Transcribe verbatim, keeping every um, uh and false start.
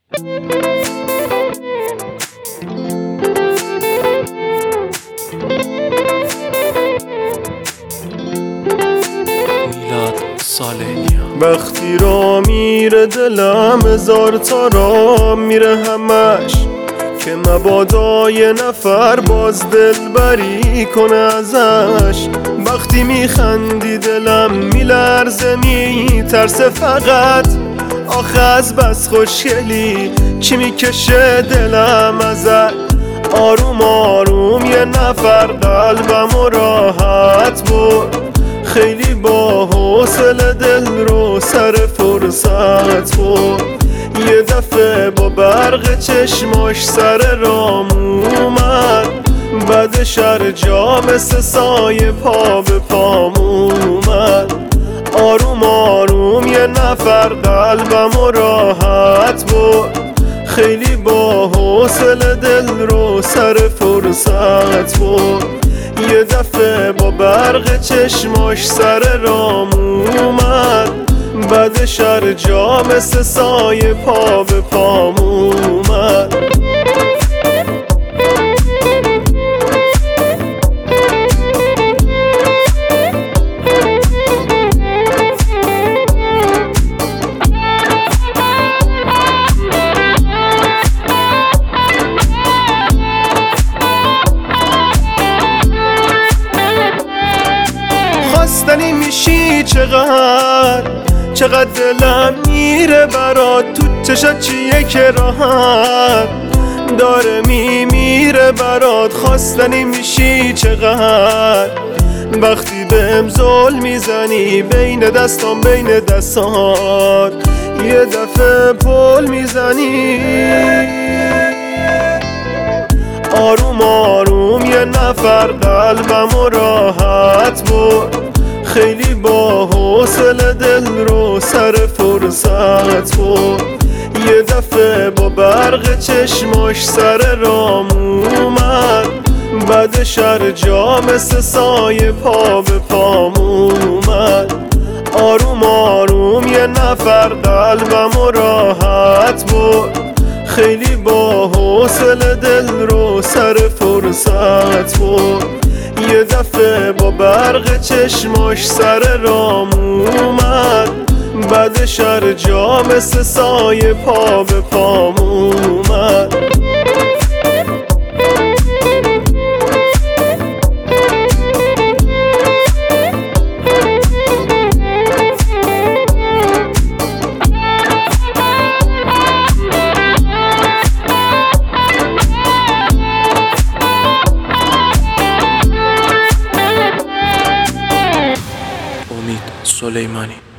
وقتی را میره دلم هزار تا را میره همش، که مبادا یه نفر باز دلبری کنه ازش. وقتی میخندی دلم میلرزه میترسه فقط، آخه از بس خوشگلی چی میکشه دلم ازت. آروم آروم یه نفر قلبم راحت بود، خیلی با حوصله دل رو سر فرصت بود. یه دفعه با برق چشماش سر رام اومد، بعدش هر جا مثل سایه پا به پام اومد. آروم آروم یه نفر قلبم راحت بود، خیلی با حوصله دل رو سر فرصت بود. یه دفعه با برق چشماش سر رام اومد، بعدش هر جا مثل سایه پا به پام اومد. خواستنی میشی چقدر چقدر دلم میره برات، تو چشات چیه که راحت داره میمیره برات. خواستنی میشی چقدر وقتی بهم زل میزنی، بین دستام بین دستات یه دفعه پل میزنی. آروم آروم یه نفر قلبم راحت بود، خیلی با حوصله دل رو سر فرصت بود. یه دفعه با برق چشماش سر رام اومد، بعدش هر جا مثل سایه پا به پام اومد. آروم آروم یه نفر قلبم راحت بود، خیلی با حوصله دل رو سر فرصت بود. یه دفعه با برق چشماش سر رام اومد، بعدش هر جا مثل سایه پا به پام اومد. سلیمانی.